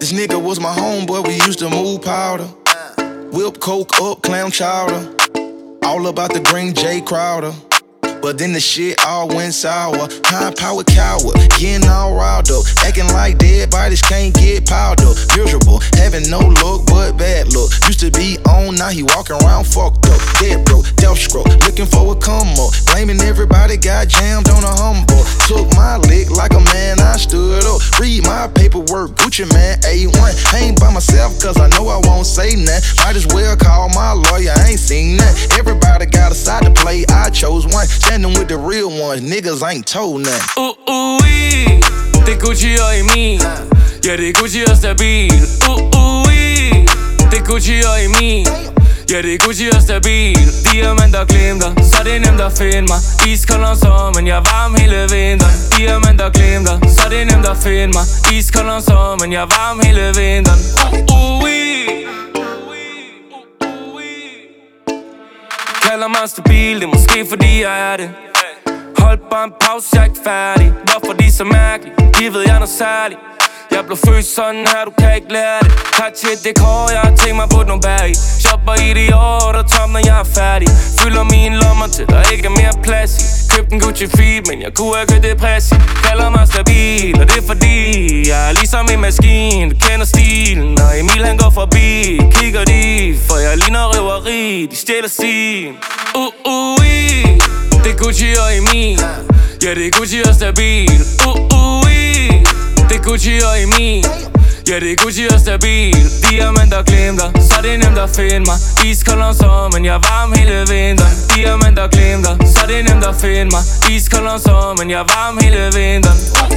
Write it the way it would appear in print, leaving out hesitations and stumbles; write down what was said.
This nigga was my homeboy, we used to move powder. Whip coke up, clown chowder. All about the green J Crowder. But then the shit all went sour. High-powered coward, getting all riled up. Acting like dead bodies can't get piled up. Miserable, having no luck but bad luck. Used to be on, now he walking around fucked up. Dead broke, death stroke, looking for a come up. Blaming everybody, got jammed on a humble. Took my lick like a man, I stood up. Read my paperwork, Gucci man, A1. I ain't by myself cause I know I won't say nothing. Might as well call my lawyer, I ain't seen nothing. Everybody got a side to play, I chose one. Standing with the real ones, niggas ain't told nothing. Det er Gucci og Emil. Ja, det er Gucci og stabil. Det er Gucci og Emil. Ja, det er Gucci og stabil. Diamanter glimter, så det er nemt at finde mig. Iskold om sommeren, jeg er varm hele vinteren. Diamanter glimter, så det er nemt at finde mig. Iskold om sommeren, jeg er varm hele vinteren. Kalder mig stabil, det er måske fordi jeg er det. Hold bare en pause, jeg er ikke færdig. Hvorfor de så mærkelige? De ved jeg noget særligt. Jeg blev født sådan her, du kan ikke lære det. Tak til et dekor, jeg har tænkt mig på nogle bær i. Shopper i det år, der tom, når jeg er færdig. Fylder mine lommer til, der ikke er mere plads i. Købte en Gucci feed, men jeg kunne have købt det præs i. Kalder mig stabil, og det er fordi jeg er ligesom en maskine. Du kender stilen, når Emil han går forbi. Kigger de, for jeg ligner røveri. De stjæler stilen. Det er Gucci og Emil. Ja, det er Gucci og stabil. Det er Gucci og Emil. Ja, det er Gucci og stabil. Diamanter glimter, så det er nemt at finde mig. Iskold om sommeren, jeg er varm hele vinteren. Diamanter glimter, så det er nemt at finde mig. Iskold om sommeren, jeg er varm hele vinteren.